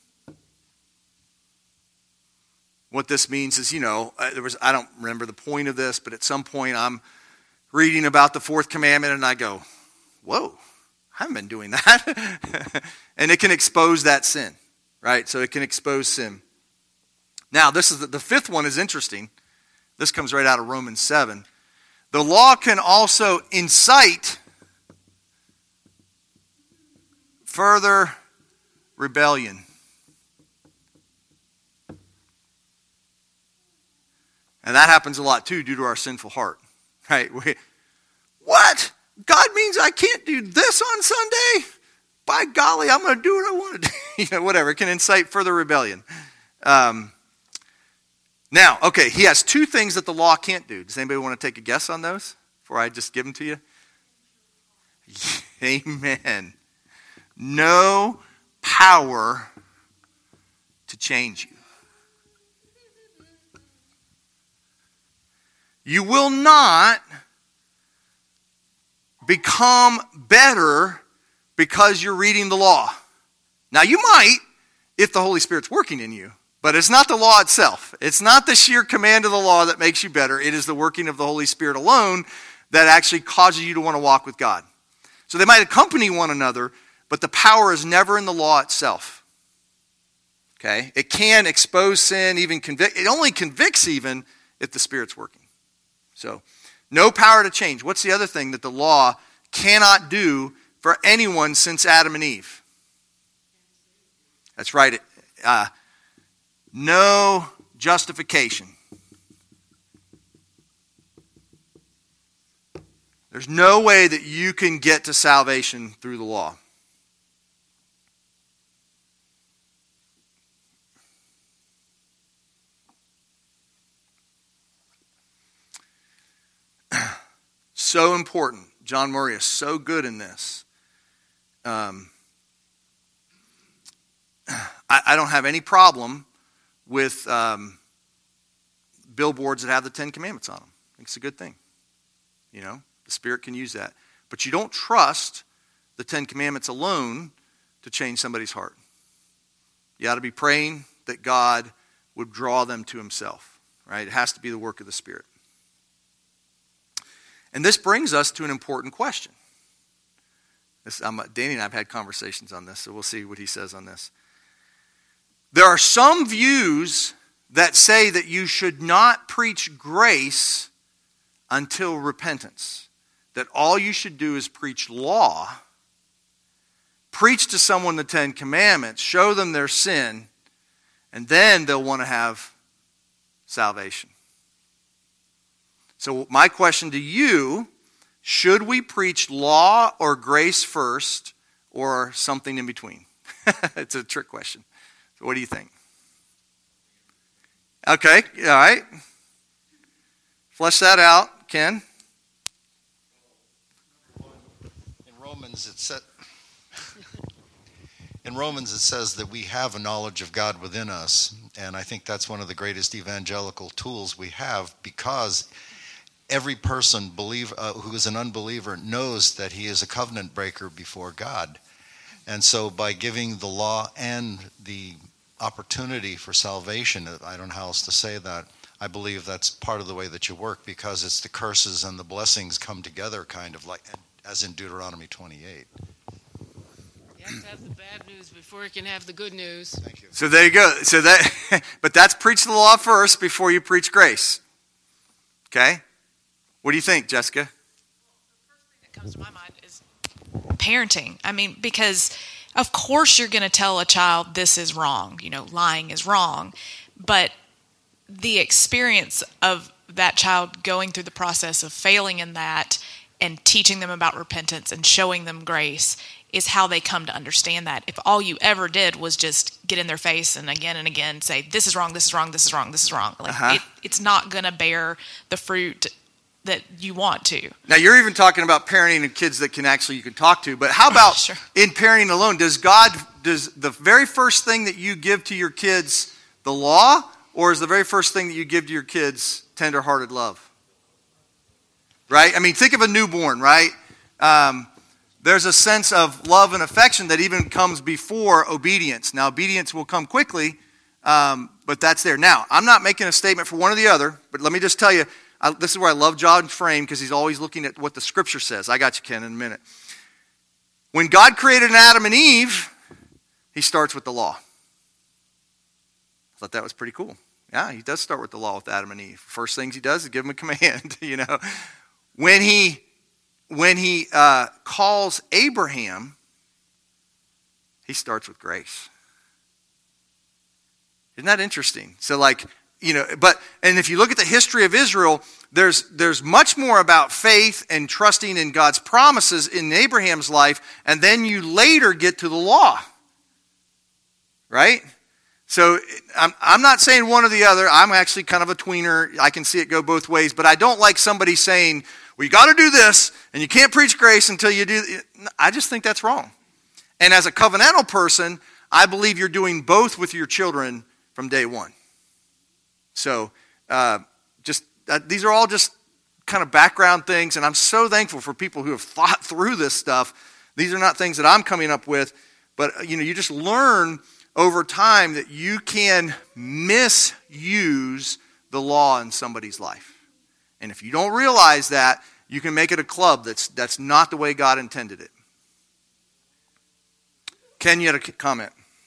What this means is, you know, there was, I don't remember the point of this, but at some point I'm reading about the fourth commandment and I go, whoa, I haven't been doing that. And it can expose that sin, right? So it can expose sin. Now, this is the, the fifth one is interesting. This comes right out of Romans seven. The law can also incite further rebellion. And that happens a lot too due to our sinful heart. Right? We, what? God means I can't do this on Sunday? By golly, I'm going to do what I want to do. You know, whatever. It can incite further rebellion. Um, now, okay, he has two things that the law can't do. Does anybody want to take a guess on those before I just give them to you? Amen. No power to change you. You will not become better because you're reading the law. Now, you might if the Holy Spirit's working in you, but it's not the law itself. It's not the sheer command of the law that makes you better. It is the working of the Holy Spirit alone that actually causes you to want to walk with God. So they might accompany one another, but the power is never in the law itself. Okay? It can expose sin, even convict. It only convicts even if the Spirit's working. So, no power to change. What's the other thing that the law cannot do for anyone since Adam and Eve? That's right. Uh, no justification. There's no way that you can get to salvation through the law. so important. John Murray is so good in this. Um, I, I don't have any problem with um, billboards that have the Ten Commandments on them. I think it's a good thing. You know, the Spirit can use that. But you don't trust the Ten Commandments alone to change somebody's heart. You ought to be praying that God would draw them to himself, right? It has to be the work of the Spirit. And this brings us to an important question. This, I'm, Danny and I have had conversations on this, so we'll see what he says on this. There are some views that say that you should not preach grace until repentance. That all you should do is preach law, preach to someone the Ten Commandments, show them their sin, and then they'll want to have salvation. So my question to you, should we preach law or grace first, or something in between? It's a trick question. So what do you think? Okay, all right. Flesh that out, Ken. In Romans, it said, in Romans it says that we have a knowledge of God within us, and I think that's one of the greatest evangelical tools we have, because every person believe uh, who is an unbeliever knows that he is a covenant breaker before God. And so by giving the law and the opportunity for salvation, I don't know how else to say that, I believe that's part of the way that you work, because it's the curses and the blessings come together, kind of like as in Deuteronomy twenty-eight. You have to have the bad news before you can have the good news. Thank you. So there you go. So that, but that's preach the law first before you preach grace. Okay? What do you think, Jessica? The first thing that comes to my mind is parenting. I mean, because of course you're going to tell a child this is wrong. You know, lying is wrong. But the experience of that child going through the process of failing in that and teaching them about repentance and showing them grace is how they come to understand that. If all you ever did was just get in their face and again and again say, this is wrong, this is wrong, this is wrong, this is wrong. Like uh-huh. it, it's not going to bear the fruit that you want to. Now, you're even talking about parenting and kids that can actually you can talk to, but how about Sure. in parenting alone? Does God, does the very first thing that you give to your kids the law, or is the very first thing that you give to your kids tender-hearted love? Right? I mean, think of a newborn, right? Um, there's a sense of love and affection that even comes before obedience. Now, obedience will come quickly, um, but that's there. Now, I'm not making a statement for one or the other, but let me just tell you, I, this is where I love John Frame, because he's always looking at what the Scripture says. I got you, Ken, in a minute. When God created Adam and Eve, he starts with the law. I thought that was pretty cool. Yeah, he does start with the law with Adam and Eve. First things he does is give them a command, you know. When he, when he uh, calls Abraham, he starts with grace. Isn't that interesting? So like, you know, but, and if you look at the history of Israel, there's there's much more about faith and trusting in God's promises in Abraham's life, and then you later get to the law. Right? So I'm, I'm not saying one or the other. I'm actually kind of a tweener. I can see it go both ways, but I don't like somebody saying, well, you got to do this, and you can't preach grace until you do. I just think that's wrong. And as a covenantal person, I believe you're doing both with your children from day one. So uh, just uh, these are all just kind of background things, and I'm so thankful for people who have thought through this stuff. These are not things that I'm coming up with, but you know, you just learn over time that you can misuse the law in somebody's life. And if you don't realize that, you can make it a club that's that's not the way God intended it. Ken, you had a comment.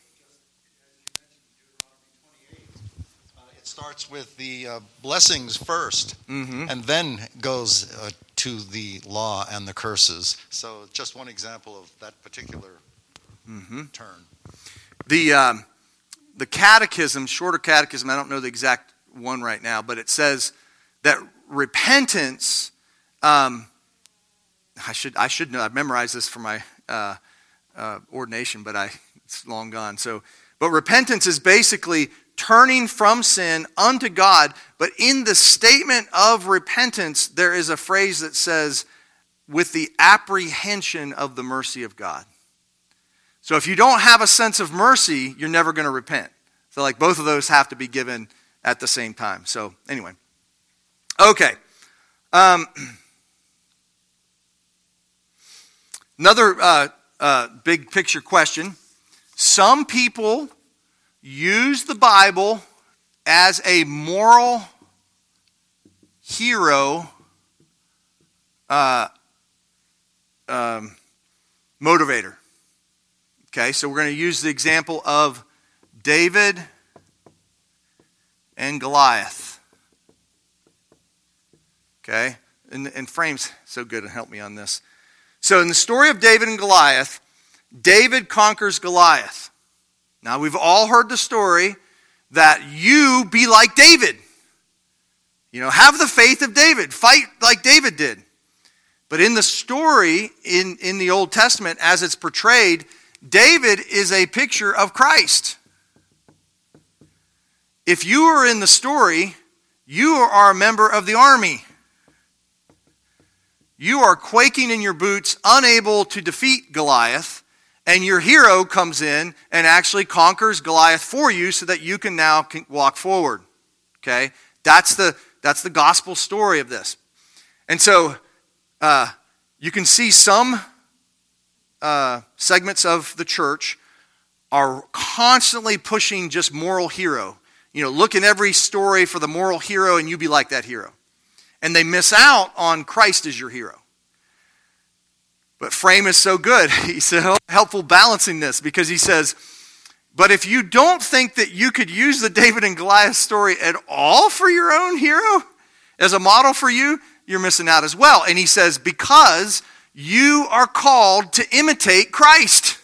It starts with the uh, blessings first, Mm-hmm. and then goes uh, to the law and the curses. So just one example of that particular Mm-hmm. turn. The um, the catechism, shorter catechism, I don't know the exact one right now, but it says that repentance, um, I should I should know, I've memorized this for my uh, uh, ordination, but I it's long gone. So, but repentance is basically turning from sin unto God, but in the statement of repentance, there is a phrase that says, with the apprehension of the mercy of God. So if you don't have a sense of mercy, you're never going to repent. So like both of those have to be given at the same time. So anyway. Okay. Um, another uh, uh, big picture question. Some people use the Bible as a moral hero uh, um, motivator. Okay, so we're going to use the example of David and Goliath. Okay, and, and Frame's so good to help me on this. So in the story of David and Goliath, David conquers Goliath. Now we've all heard the story that you be like David. You know, have the faith of David. Fight like David did. But in the story in, in the Old Testament, as it's portrayed, David is a picture of Christ. If you are in the story, you are a member of the army. You are quaking in your boots, unable to defeat Goliath, and your hero comes in and actually conquers Goliath for you so that you can now walk forward. Okay? That's the, that's the gospel story of this. And so uh, you can see some uh, segments of the church are constantly pushing just moral hero. You know, look in every story for the moral hero and you be like that hero. And they miss out on Christ as your hero. But Frame is so good. He's so helpful balancing this because he says, but if you don't think that you could use the David and Goliath story at all for your own hero, as a model for you, you're missing out as well. And he says, because you are called to imitate Christ.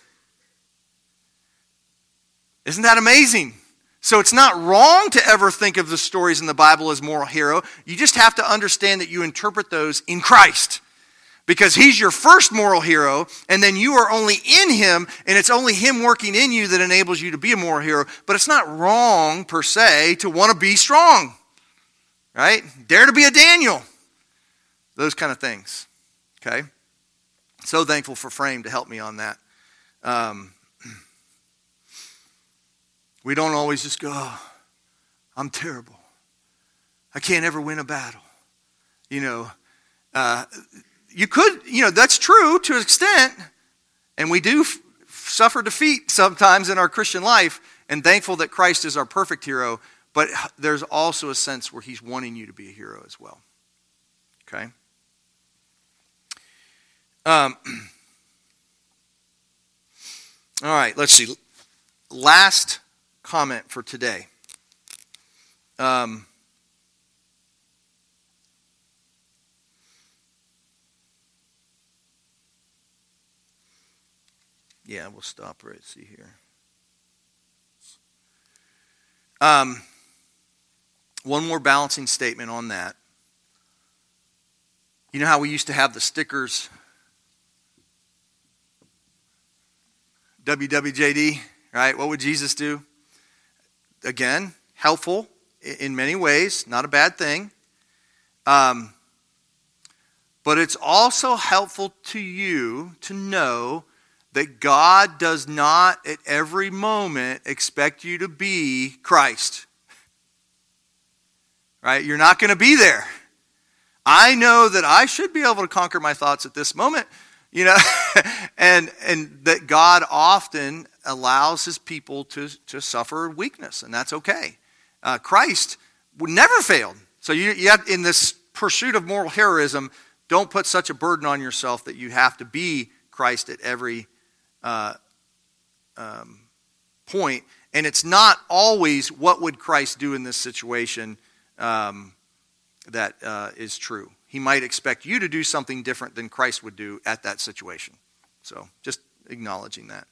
Isn't that amazing? So it's not wrong to ever think of the stories in the Bible as moral hero. You just have to understand that you interpret those in Christ. Because he's your first moral hero, and then you are only in him, and it's only him working in you that enables you to be a moral hero. But it's not wrong, per se, to want to be strong. Right? Dare to be a Daniel. Those kind of things. Okay? So thankful for Frame to help me on that. Um, we don't always just go, oh, I'm terrible. I can't ever win a battle. You know, uh, you could, you know, that's true to an extent. And we do f- suffer defeat sometimes in our Christian life. And thankful that Christ is our perfect hero. But there's also a sense where he's wanting you to be a hero as well. Okay? Um, all right, let's see. Last comment for today. Um, yeah, we'll stop right see here. Um, one more balancing statement on that. You know how we used to have the stickers, W W J D, right? What would Jesus do? Again, helpful in many ways, not a bad thing. Um, but it's also helpful to you to know that God does not at every moment expect you to be Christ. Right? You're not going to be there. I know that I should be able to conquer my thoughts at this moment, you know, and and that God often allows his people to, to suffer weakness, and that's okay. Uh, Christ never failed. So you, you have, in this pursuit of moral heroism, don't put such a burden on yourself that you have to be Christ at every uh, um, point. And it's not always what would Christ do in this situation um, that uh, is true. He might expect you to do something different than Christ would do at that situation. So just acknowledging that.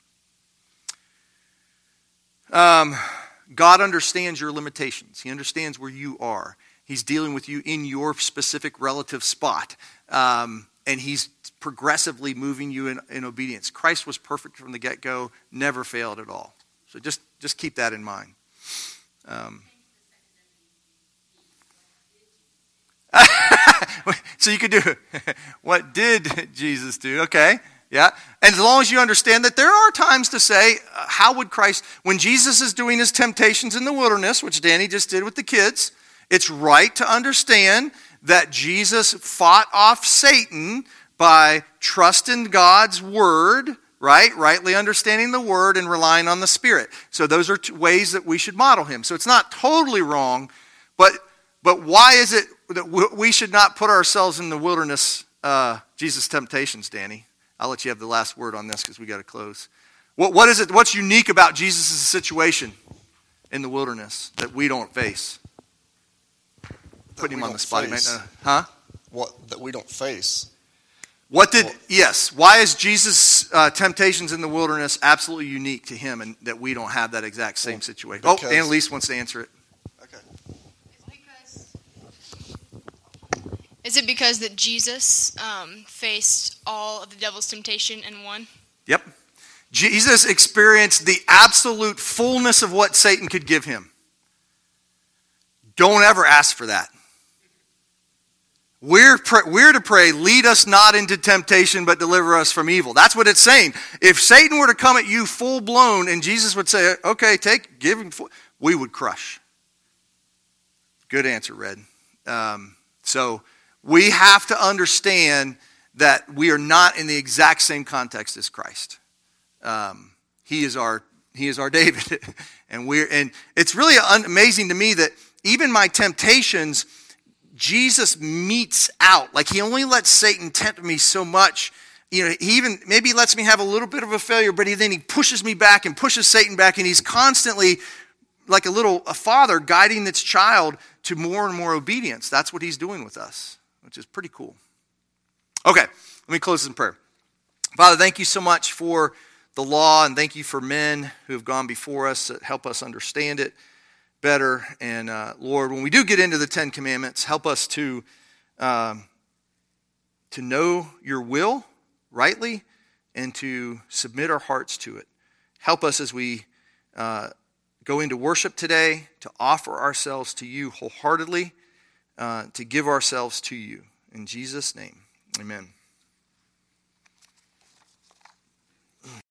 Um, God understands your limitations. He understands where you are. He's dealing with you in your specific relative spot. Um, and he's progressively moving you in, in obedience. Christ was perfect from the get-go, never failed at all. So just, just keep that in mind. Um, So you could do, what did Jesus do? Okay, yeah. And as long as you understand that there are times to say, uh, how would Christ, when Jesus is doing his temptations in the wilderness, which Danny just did with the kids, it's right to understand that Jesus fought off Satan by trusting God's word, right? Rightly understanding the word and relying on the Spirit. So those are two ways that we should model him. So it's not totally wrong, but but why is it that we should not put ourselves in the wilderness, uh, Jesus' temptations, Danny? I'll let you have the last word on this because we got to close. What what is it? What's unique about Jesus' situation in the wilderness that we don't face? Putting him on the spot, he might not, huh? What that we don't face. What did, yes, why is Jesus' uh, temptations in the wilderness absolutely unique to him and that we don't have that exact same situation? Oh, Annalise wants to answer it. Okay. Because, is it because that Jesus um, faced all of the devil's temptation and won? Yep. Jesus experienced the absolute fullness of what Satan could give him. Don't ever ask for that. We're, pr- we're to pray, lead us not into temptation, but deliver us from evil. That's what it's saying. If Satan were to come at you full blown and Jesus would say, okay, take, give him, full, we would crush. Good answer, Red. Um, so we have to understand that we are not in the exact same context as Christ. Um, he is our, he is our David. and we're, and it's really amazing to me that even my temptations, Jesus meets out. Like he only lets Satan tempt me so much. You know, he even maybe lets me have a little bit of a failure, but he, then he pushes me back and pushes Satan back, and he's constantly like a little a father guiding its child to more and more obedience. That's what he's doing with us, which is pretty cool. Okay, let me close in prayer. Father, thank you so much for the law, and thank you for men who have gone before us that help us understand it better. And uh, Lord, when we do get into the Ten Commandments, help us to um, to know your will rightly and to submit our hearts to it. Help us as we uh, go into worship today to offer ourselves to you wholeheartedly, uh, to give ourselves to you. In Jesus' name, amen.